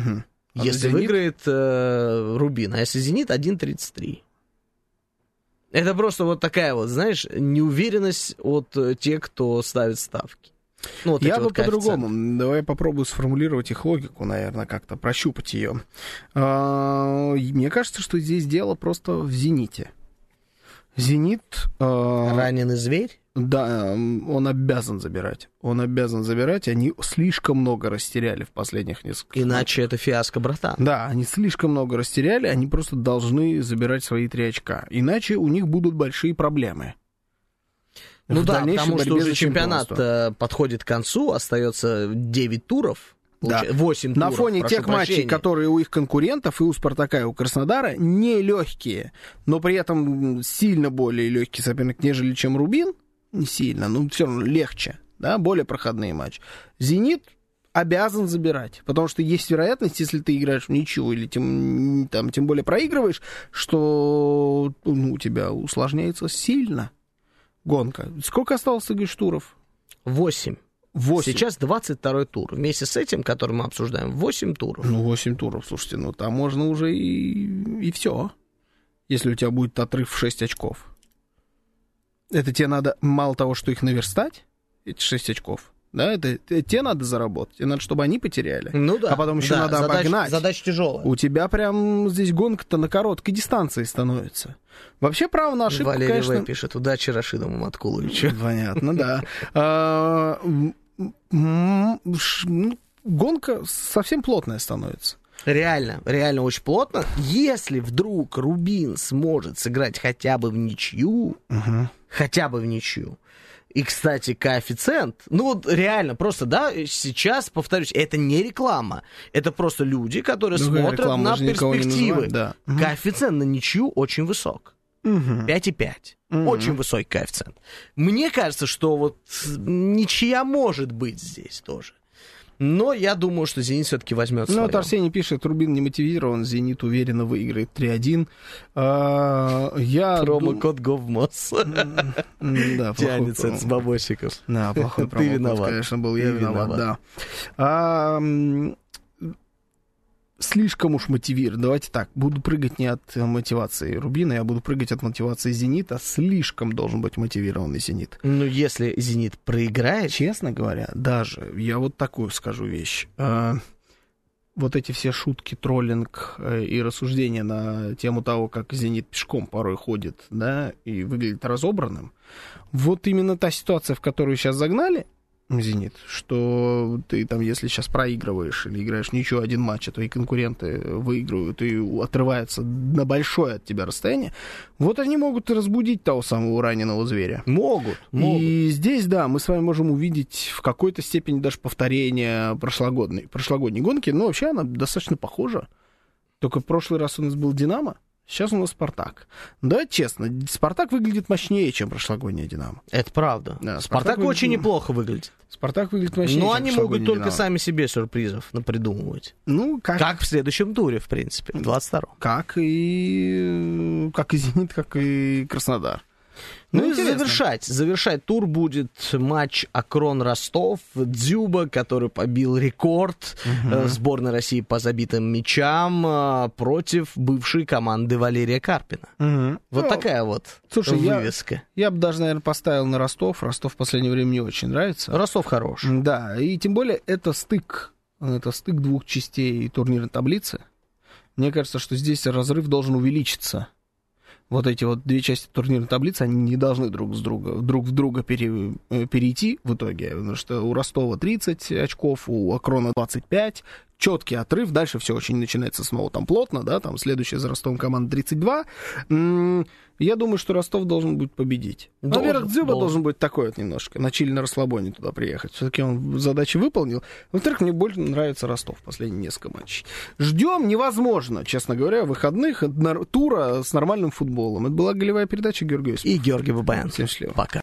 А если выиграет э, Рубин, а если Зенит один тридцать три. Это просто вот такая вот, знаешь, неуверенность от тех, кто ставит ставки. Ну, вот я бы вот по-другому. Давай я попробую сформулировать их логику, наверное, как-то прощупать ее. А, мне кажется, что здесь дело просто в «Зените». «Зенит». А, раненый зверь? Да, он обязан забирать. Он обязан забирать. Они слишком много растеряли в последних нескольких Иначе матчах. это фиаско, братан. Да, они слишком много растеряли. Они просто должны забирать свои три очка. Иначе у них будут большие проблемы. Ну да, потому что уже чемпионат подходит к концу. Остается девять туров. Да. восемь На туров, фоне тех прощения. матчей, которые у их конкурентов, и у «Спартака», и у «Краснодара», не легкие, но при этом сильно более легкий соперник, нежели чем «Рубин». Не сильно, но все равно легче, да, более проходные матчи. «Зенит» обязан забирать, потому что есть вероятность, если ты играешь в ничью или тем, там, тем более проигрываешь, что ну, у тебя усложняется сильно гонка. Сколько осталось, ты говоришь, туров? Восемь. восемь. Сейчас двадцать второй тур. Вместе с этим, который мы обсуждаем, восемь туров. Ну, восемь туров, слушайте, ну там можно уже и, и все, если у тебя будет отрыв в шесть очков. Это тебе надо, мало того, что их наверстать, эти шесть очков, да, это, это тебе надо заработать, тебе надо, чтобы они потеряли. Ну да. А потом еще да, надо задач, обогнать. Задача тяжелая. У тебя прям здесь гонка-то на короткой дистанции становится. Вообще право на ошибку, Валерий конечно... В. пишет: удачи Рашиду Маматкуловичу. Понятно, да. Гонка совсем плотная становится. Реально, реально очень плотно. Если вдруг Рубин сможет сыграть хотя бы в ничью, Угу. хотя бы в ничью. И, кстати, коэффициент, ну вот реально, просто, да, сейчас, повторюсь, это не реклама, это просто люди, которые Ну, смотрят реклама, на мы же никого не перспективы. называем, да. Коэффициент на ничью очень высок. Угу. пять и пять. Мгм. Очень высокий коэффициент. Мне кажется, что вот ничья может быть здесь тоже. Но я думаю, что «Зенит» все-таки возьмет Ну, своё. вот Арсений пишет, Рубин не мотивирован, «Зенит» уверенно выиграет три один. А, я Промокод Говмос. Да, Тянется плохой с бабосиков. Да, плохой Ты промокод, виноват. конечно, был. Я Ты виноват, виноват. да. А, м, слишком уж мотивирован. Давайте так, буду прыгать не от мотивации Рубина, я буду прыгать от мотивации «Зенита». Слишком должен быть мотивированный «Зенит». Ну, если «Зенит» проиграет... Честно говоря, даже, я вот такую скажу вещь. А, вот эти все шутки, троллинг э, и рассуждения на тему того, как «Зенит» пешком порой ходит, да, и выглядит разобранным, вот именно та ситуация, в которую сейчас загнали «Зенит», что ты там, если сейчас проигрываешь или играешь ничего один матч, а твои конкуренты выигрывают и отрываются на большое от тебя расстояние, вот они могут и разбудить того самого раненого зверя. Могут, могут. И здесь, да, мы с вами можем увидеть в какой-то степени даже повторение прошлогодней, прошлогодней гонки, но вообще она достаточно похожа. Только в прошлый раз у нас был «Динамо», сейчас у нас «Спартак». Да, честно, «Спартак» выглядит мощнее, чем прошлогодняя «Динамо». Это правда. Да, «Спартак» «Спартак» очень выглядит... неплохо выглядит. «Спартак» выглядит мощнее, Но чем они могут прошлогодняя только «Динамо». сами себе сюрпризов напридумывать. Ну, как... Как в следующем туре, в принципе, в двадцать втором. Как и... Как и «Зенит», как и «Краснодар». Ну, Ну, и интересно. завершать. Завершать тур будет матч Акрон-Ростов. Дзюба, который побил рекорд э, сборной России по забитым мячам э, против бывшей команды Валерия Карпина. Мгм. Вот Ну, такая вот слушай, я- вывеска. Я бы даже, наверное, поставил на Ростов. Ростов в последнее время мне очень нравится. Ростов хорош. Да, и тем более это стык, это стык двух частей турнирной таблицы. Мне кажется, что здесь разрыв должен увеличиться. Вот эти вот две части турнирной таблицы, они не должны друг с друга, друг в друга пере, э, перейти в итоге, потому что у Ростова тридцать очков, у Акрона двадцать пять, четкий отрыв, дальше все очень начинается снова там плотно, да, там следующая за Ростовом команда тридцать два. М- Я думаю, что Ростов должен будет победить. Должен, Во-первых, Дзюба должен. должен быть такой вот немножко, на чили на расслабоне туда приехать. Все-таки он задачи выполнил. Во-вторых, мне больше нравится Ростов в последние несколько матчей. Ждем невозможно, честно говоря, выходных нар- тура с нормальным футболом. Это была голевая передача Георгия Осипова. И Георгий Бабаян. Всем счастливо. Пока.